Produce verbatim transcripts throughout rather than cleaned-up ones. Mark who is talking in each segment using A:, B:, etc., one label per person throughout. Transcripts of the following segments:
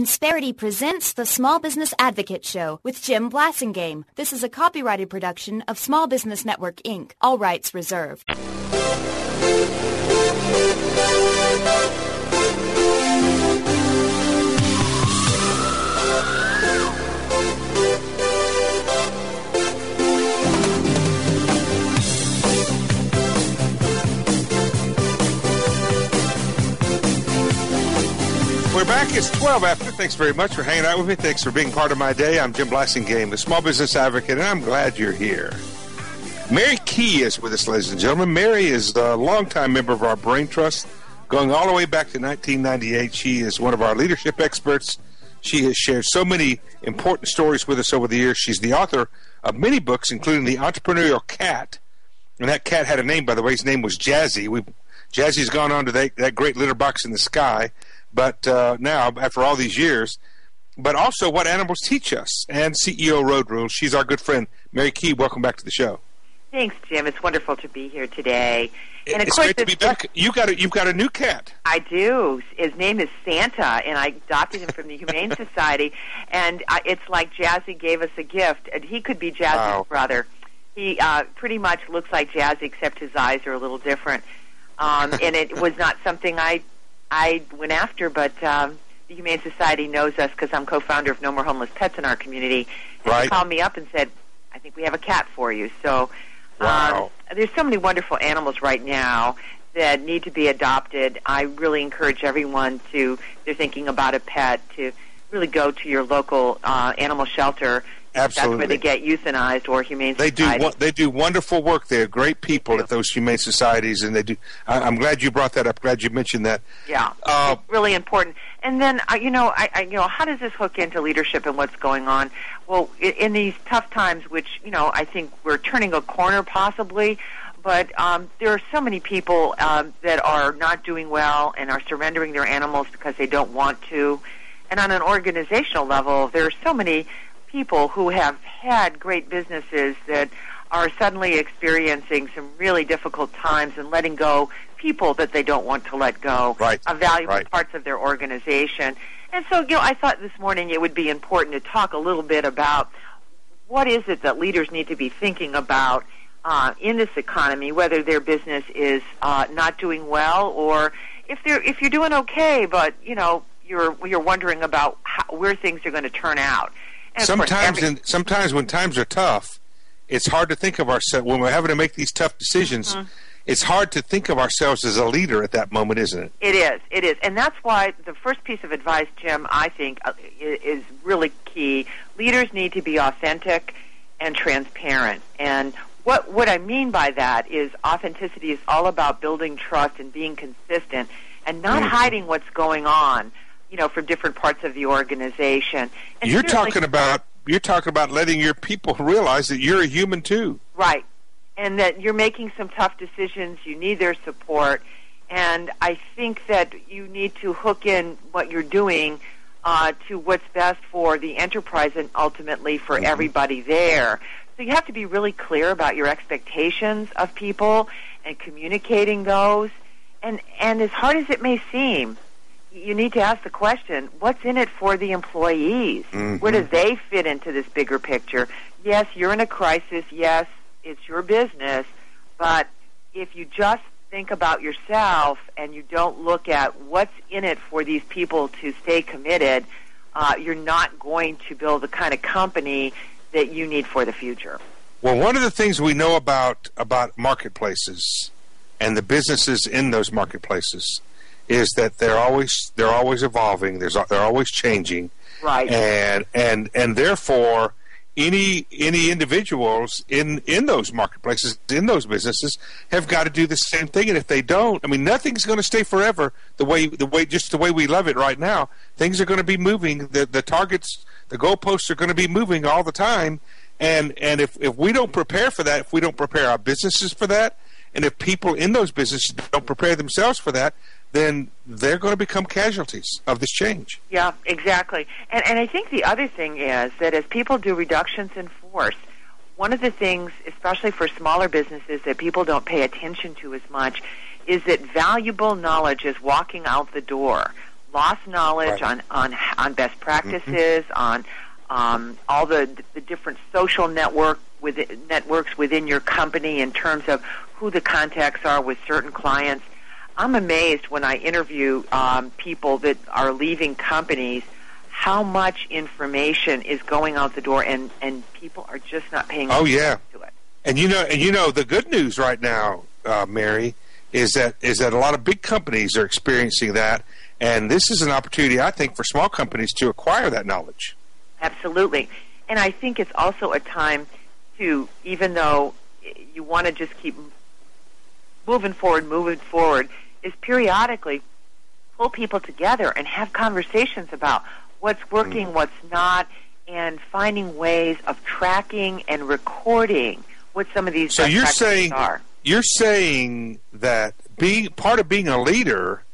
A: Insperity presents the Small Business Advocate Show with Jim Blasingame. This is a copyrighted production of Small Business Network, Incorporated. All rights reserved.
B: We're back. It's twelve after. Thanks very much for hanging out with me. Thanks for being part of my day. I'm Jim Blasingame, the Small Business Advocate, and I'm glad you're here. Mary Key is with us, ladies and gentlemen. Mary is a longtime member of our Brain Trust, going all the way back to nineteen ninety-eight. She is one of our leadership experts. She has shared so many important stories with us over the years. She's the author of many books, including The Entrepreneurial Cat. And that cat had a name, by the way. His name was Jazzy. We, Jazzy's gone on to that, that great litter box in the sky. But uh, now, after all these years, but also What Animals Teach Us, and C E O Road Rules. She's our good friend. Mary Key, welcome back to the show.
C: Thanks, Jim. It's wonderful to be here today. And of
B: it's
C: course,
B: great to be back. You got a, you've got a new cat.
C: I do. His name is Santa, and I adopted him from the Humane Society. And uh, it's like Jazzy gave us a gift. And he could be Jazzy's
B: Wow.
C: brother. He uh, pretty much looks like Jazzy, except his eyes are a little different. Um, and it was not something I I went after, but um, the Humane Society knows us because I'm co-founder of No More Homeless Pets in our community. And
B: Right.
C: They called me up and said, I think we have a cat for you. So
B: Wow.
C: um, there's so many wonderful animals right now that need to be adopted. I really encourage everyone to, if they're thinking about a pet, to really go to your local uh, animal shelter.
B: Absolutely.
C: That's where they get euthanized or Humane
B: They do.
C: Society.
B: wo- They do wonderful work. They're great people at those humane societies, and they do. I, I'm glad you brought that up. Glad you mentioned that.
C: Yeah,
B: Uh,
C: it's really important. And then, uh, you know, I, I, you know, how does this hook into leadership and what's going on? Well, in, in these tough times, which you know, I think we're turning a corner possibly, but um, there are so many people um, that are not doing well and are surrendering their animals because they don't want to. And on an organizational level, there are so many people who have had great businesses that are suddenly experiencing some really difficult times and letting go people that they don't want to let go
B: Right.
C: of valuable
B: Right.
C: parts of their organization. And so, you know, I thought this morning it would be important to talk a little bit about what is it that leaders need to be thinking about uh, in this economy, whether their business is uh, not doing well or if they're if you're doing okay, but you know you're you're wondering about how, where things are going to turn out. And of course,
B: sometimes,
C: every-
B: in, sometimes when times are tough, it's hard to think of ourselves when we're having to make these tough decisions.
C: Mhm.
B: It's hard to think of ourselves as a leader at that moment, isn't it?
C: It is. It is. And that's why the first piece of advice, Jim, I think uh, i- is really key. Leaders need to be authentic and transparent. And what what I mean by that is authenticity is all about building trust and being consistent and not
B: Mhm.
C: hiding what's going on, you know, from different parts of the organization. And
B: You're
C: certainly-
B: talking about you're talking about letting your people realize that you're a human too.
C: Right. And that you're making some tough decisions. You need their support. And I think that you need to hook in what you're doing uh, to what's best for the enterprise and ultimately for
B: Mhm.
C: everybody there. So you have to be really clear about your expectations of people and communicating those. And, and as hard as it may seem, you need to ask the question, what's in it for the employees?
B: Mhm.
C: Where do they fit into this bigger picture? Yes, you're in a crisis. Yes, it's your business. But if you just think about yourself and you don't look at what's in it for these people to stay committed, uh, you're not going to build the kind of company that you need for the future.
B: Well, one of the things we know about about marketplaces and the businesses in those marketplaces is that they're always they're always evolving. There's they're always changing,
C: Right.
B: and and and therefore, any any individuals in in those marketplaces, in those businesses, have got to do the same thing. And if they don't, I mean, nothing's going to stay forever the way the way just the way we love it right now. Things are going to be moving. The the targets, the goalposts are going to be moving all the time. And and if if we don't prepare for that, if we don't prepare our businesses for that, and if people in those businesses don't prepare themselves for that, then they're going to become casualties of this change.
C: Yeah, exactly. And and I think the other thing is that as people do reductions in force, one of the things, especially for smaller businesses, that people don't pay attention to as much is that valuable knowledge is walking out the door. lost knowledge
B: right.
C: on, on on best practices,
B: mm-hmm.
C: on um, all the the different social network with networks within your company in terms of who the contacts are with certain clients. I'm amazed when I interview um, people that are leaving companies how much information is going out the door, and, and people are just not paying attention
B: oh, yeah.
C: to it.
B: And you know, and you know, the good news right now, uh, Mary, is that is that a lot of big companies are experiencing that, and this is an opportunity, I think, for small companies to acquire that knowledge.
C: Absolutely. And I think it's also a time to, even though you want to just keep moving forward, moving forward, is periodically pull people together and have conversations about what's working, mm. what's not, and finding ways of tracking and recording what some of these
B: so
C: best
B: you're
C: practices
B: saying,
C: are.
B: You're saying that being part of being a leader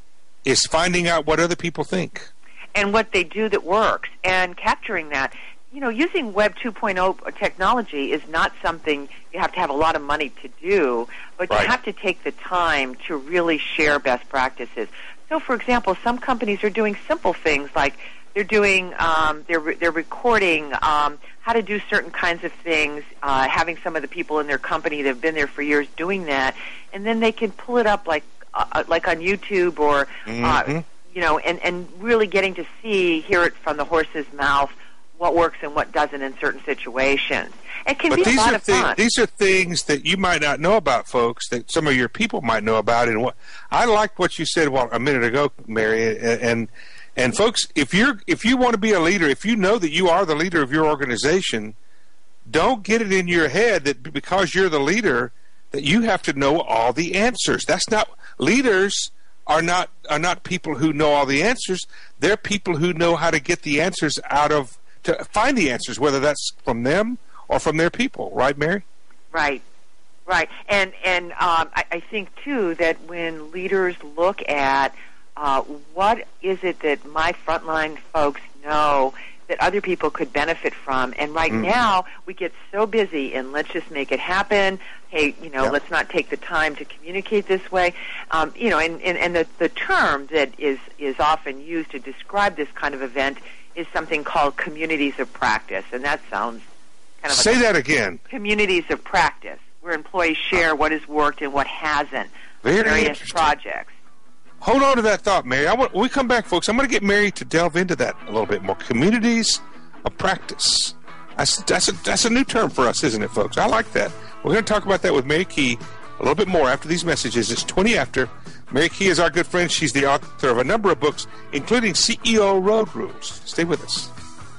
B: is finding out what other people think.
C: And what they do that works, and capturing that. You know, using Web two point oh technology is not something you have to have a lot of money to do, but
B: right.
C: you have to take the time to really share best practices. So, for example, some companies are doing simple things like they're doing, um, they're they're recording um, how to do certain kinds of things, uh, having some of the people in their company that have been there for years doing that, and then they can pull it up like uh, like on YouTube or
B: mm-hmm.
C: uh, you know, and and really getting to see, hear it from the horse's mouth, what works and what doesn't in certain situations. It can
B: but
C: be
B: these
C: a lot
B: are
C: of
B: thi-
C: fun.
B: These are things that you might not know about, folks, that some of your people might know about. And what I liked what you said well, a minute ago, Mary, and, and and folks, if you're if you want to be a leader, if you know that you are the leader of your organization, don't get it in your head that because you're the leader that you have to know all the answers. That's not leaders. Are not are not people who know all the answers. They're people who know how to get the answers out of to find the answers, whether that's from them or from their people. Right, Mary?
C: Right, right. And and um, I, I think too that when leaders look at uh, what is it that my frontline folks know that other people could benefit from, and right mm. now we get so busy and let's just make it happen. Hey, you know,
B: yep.
C: let's not take the time to communicate this way. Um, you know, and, and, and the, the term that is, is often used to describe this kind of event is something called communities of practice, and that sounds kind of
B: Say
C: like
B: that again.
C: Communities of practice, where employees share what has worked and what hasn't,
B: Very
C: various projects.
B: Hold on to that thought, Mary. I want, when we come back, folks, I'm going to get Mary to delve into that a little bit more. Communities of practice. That's, that's, a, that's a new term for us, isn't it, folks? I like that. We're going to talk about that with Mary Key a little bit more after these messages. It's twenty after. Mary Key is our good friend. She's the author of a number of books, including C E O Road Rules. Stay with us.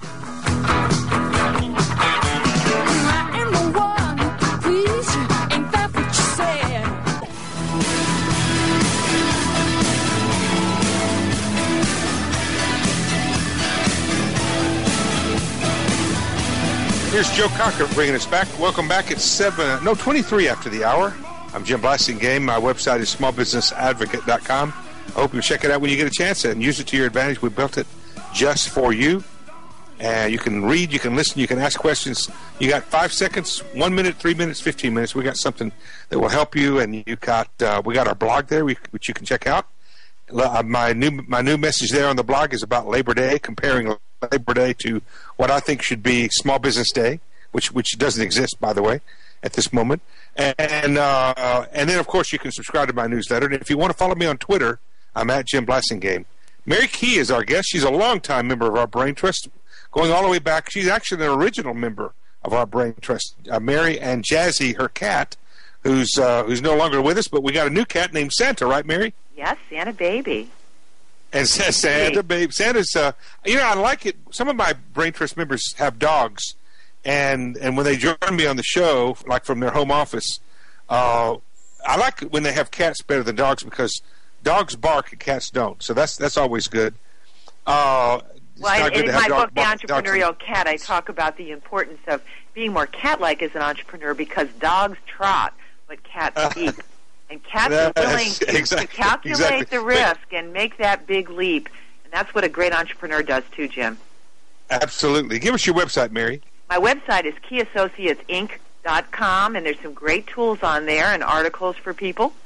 B: Here's Joe Cocker bringing us back. Welcome back. It's seven, no, twenty-three after the hour. I'm Jim Blasingame. My website is small business advocate dot com. I hope you check it out when you get a chance and use it to your advantage. We built it just for you. And you can read, you can listen, you can ask questions. You got five seconds, one minute, three minutes, fifteen minutes. We got something that will help you. And you got, uh, we got our blog there, which you can check out. My new my new message there on the blog is about Labor Day, comparing Labor Day to what I think should be Small Business Day, which which doesn't exist, by the way, at this moment. And uh, and then, of course, you can subscribe to my newsletter. And if you want to follow me on Twitter, I'm at Jim Blasingame. Mary Key is our guest. She's a longtime member of our Brain Trust, going all the way back. She's actually an original member of our Brain Trust. Uh, Mary and Jazzy, her cat, who's uh, who's no longer with us, but we got a new cat named Santa, right, Mary?
C: Yes, Santa Baby.
B: And Santa Baby. Santa's, uh, you know, I like it. Some of my Brain Trust members have dogs, and and when they join me on the show, like from their home office, uh, I like it when they have cats better than dogs because dogs bark and cats don't. So that's that's always good. Uh,
C: well,
B: good
C: in my book, The
B: bark,
C: Entrepreneurial Cat, I talk about the importance of being more cat-like as an entrepreneur because dogs trot, but cats speak. And cats are willing to,
B: exactly,
C: to calculate
B: exactly.
C: the risk and make that big leap. And that's what a great entrepreneur does too, Jim.
B: Absolutely. Give us your website, Mary.
C: My website is key associates inc dot com, and there's some great tools on there and articles for people.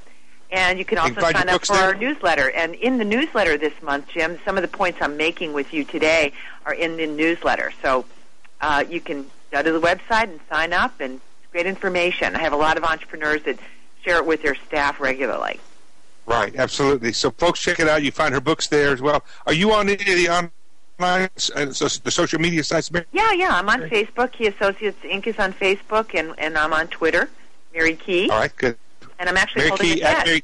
C: And you can also
B: you can
C: sign up for
B: there?
C: our newsletter. And in the newsletter this month, Jim, some of the points I'm making with you today are in the newsletter. So uh, you can go to the website and sign up, and it's great information. I have a lot of entrepreneurs that share it with their staff regularly.
B: Right, absolutely. So folks, check it out. You find her books there as well. Are you on any of the online, uh, so the social media sites, Mary?
C: Yeah, yeah. I'm on okay. Facebook. Key Associates Incorporated is on Facebook, and, and I'm on Twitter, Mary Key.
B: All right, good.
C: And I'm actually
B: Mary
C: holding
B: Key,
C: a
B: at Mary,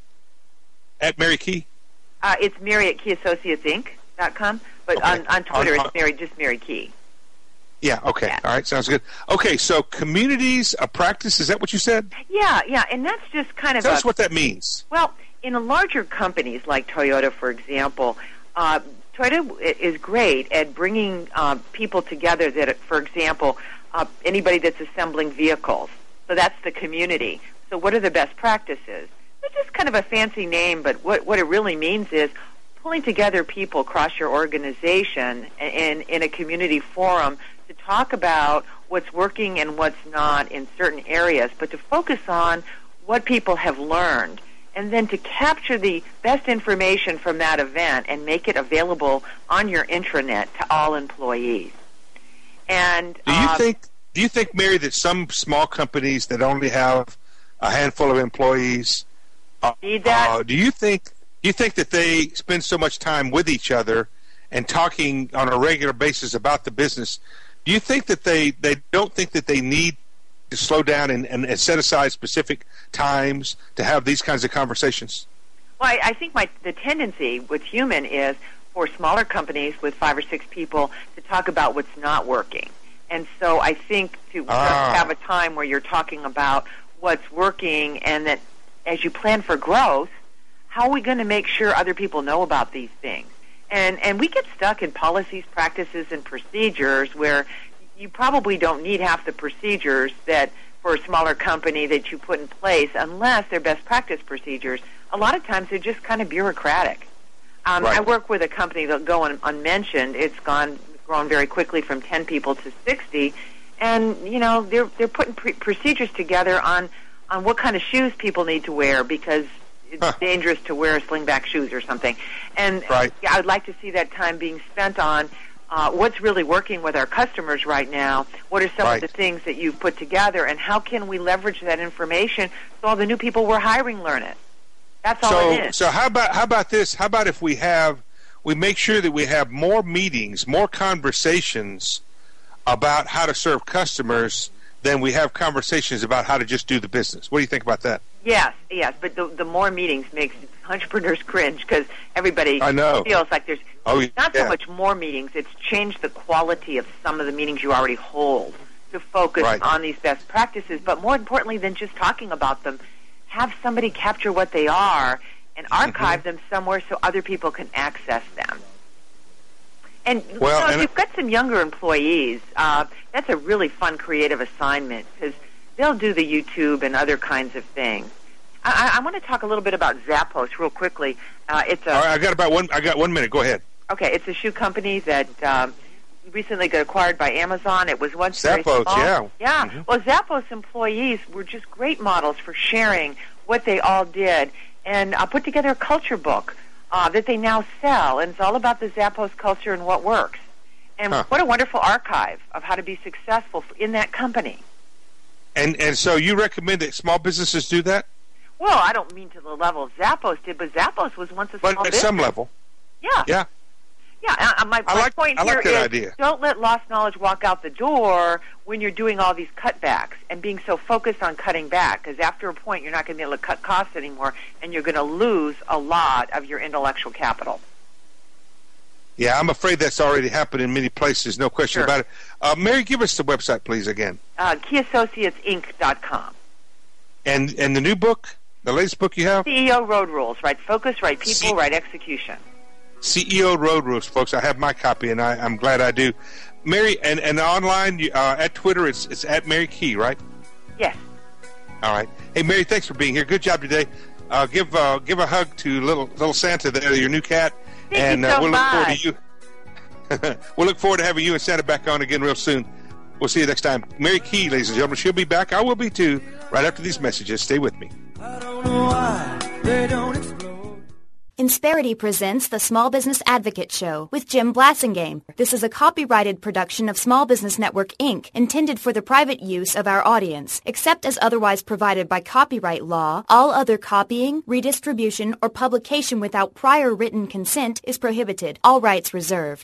B: at Mary Key?
C: Uh, it's Mary at Key Associates Inc dot com, but
B: okay.
C: on, on Twitter
B: on, on,
C: it's Mary, just Mary Key.
B: Yeah, okay. Yeah. All right, sounds good. Okay, so communities of practice, is that what you said?
C: Yeah, yeah, and that's just kind of
B: Tell
C: a,
B: us what that means.
C: Well, in larger companies like Toyota, for example, uh, Toyota is great at bringing uh, people together that, for example, uh, anybody that's assembling vehicles. So that's the community. So what are the best practices? It's just kind of a fancy name, but what, what it really means is pulling together people across your organization in, in a community forum to talk about what's working and what's not in certain areas, but to focus on what people have learned, and then to capture the best information from that event and make it available on your intranet to all employees. And
B: do you
C: uh,
B: think, do you think, Mary, that some small companies that only have a handful of employees,
C: need that?
B: Uh, do you think do you think that they spend so much time with each other and talking on a regular basis about the business? Do you think that they, they don't think that they need to slow down and, and, and set aside specific times to have these kinds of conversations?
C: Well, I, I think my the tendency with human is for smaller companies with five or six people to talk about what's not working. And so I think to
B: ah.
C: have a time where you're talking about what's working, and that as you plan for growth, how are we going to make sure other people know about these things? And and we get stuck in policies, practices, and procedures where you probably don't need half the procedures that for a smaller company that you put in place unless they're best practice procedures. A lot of times they're just kind of bureaucratic. Um,
B: right.
C: I work with a company that'll go un- unmentioned. It's gone grown very quickly from ten people to sixty, and you know they're they're putting pre- procedures together on on what kind of shoes people need to wear because it's huh. dangerous to wear slingback shoes or something. And
B: right.
C: yeah, I would like to see that time being spent on uh, what's really working with our customers right now. What are some
B: right.
C: of the things that you've put together, and how can we leverage that information so all the new people we're hiring learn it? That's all
B: so,
C: it is.
B: So how about how about this? How about if we have we make sure that we have more meetings, more conversations about how to serve customers than we have conversations about how to just do the business. What do you think about that?
C: Yes, yes, but the, the more meetings makes entrepreneurs cringe because everybody
B: I know.
C: feels like there's
B: oh,
C: not
B: yeah.
C: so much more meetings. It's changed the quality of some of the meetings you already hold to focus
B: right.
C: on these best practices. But more importantly than just talking about them, have somebody capture what they are and archive mm-hmm. them somewhere so other people can access them. And,
B: well,
C: you know,
B: and
C: if you've got some younger employees, uh, that's a really fun, creative assignment because they'll do the YouTube and other kinds of things. I, I want to talk a little bit about Zappos real quickly. Uh, it's a,
B: All right, I got about one. I got one minute. Go ahead.
C: Okay, it's a shoe company that um, recently got acquired by Amazon. It was once
B: Zappos,
C: very small.
B: yeah,
C: yeah.
B: Mm-hmm.
C: Well, Zappos employees were just great models for sharing what they all did, and uh, put together a culture book uh, that they now sell, and it's all about the Zappos culture and what works. And
B: huh.
C: what a wonderful archive of how to be successful in that company.
B: And and so you recommend that small businesses do that?
C: Well, I don't mean to the level of Zappos did, but Zappos was once a
B: but
C: small
B: at
C: business.
B: some level.
C: Yeah.
B: Yeah.
C: Yeah, uh, my,
B: I
C: my
B: like,
C: point
B: I
C: here
B: like that
C: is
B: idea.
C: Don't let lost knowledge walk out the door when you're doing all these cutbacks and being so focused on cutting back, because after a point you're not going to be able to cut costs anymore, and you're going to lose a lot of your intellectual capital.
B: Yeah, I'm afraid that's already happened in many places, no question
C: Sure.
B: about it. Uh, Mary, give us the website, please, again.
C: Uh, Key Associates Inc dot com.
B: And and the new book, the latest book you have?
C: C E O Road Rules, right focus, right people,
B: C-
C: right execution.
B: C E O Road Rules, folks. I have my copy, and I, I'm glad I do. Mary, and, and online, uh, at Twitter, it's it's at Mary Key, right?
C: Yes.
B: All right. Hey, Mary, thanks for being here. Good job today. Uh, give uh, give a hug to little little Santa there, your new cat.
C: Thank
B: and
C: you so
B: uh, we'll
C: much.
B: look forward to you. We'll look forward to having you and Santa back on again real soon. We'll see you next time. Mary Key, ladies and gentlemen, she'll be back. I will be too, right after these messages. Stay with me.
D: I don't know why they don't explode.
A: Insperity presents the Small Business Advocate Show with Jim Blasingame. This is a copyrighted production of Small Business Network, Incorporated, intended for the private use of our audience. Except as otherwise provided by copyright law, all other copying, redistribution, or publication without prior written consent is prohibited. All rights reserved.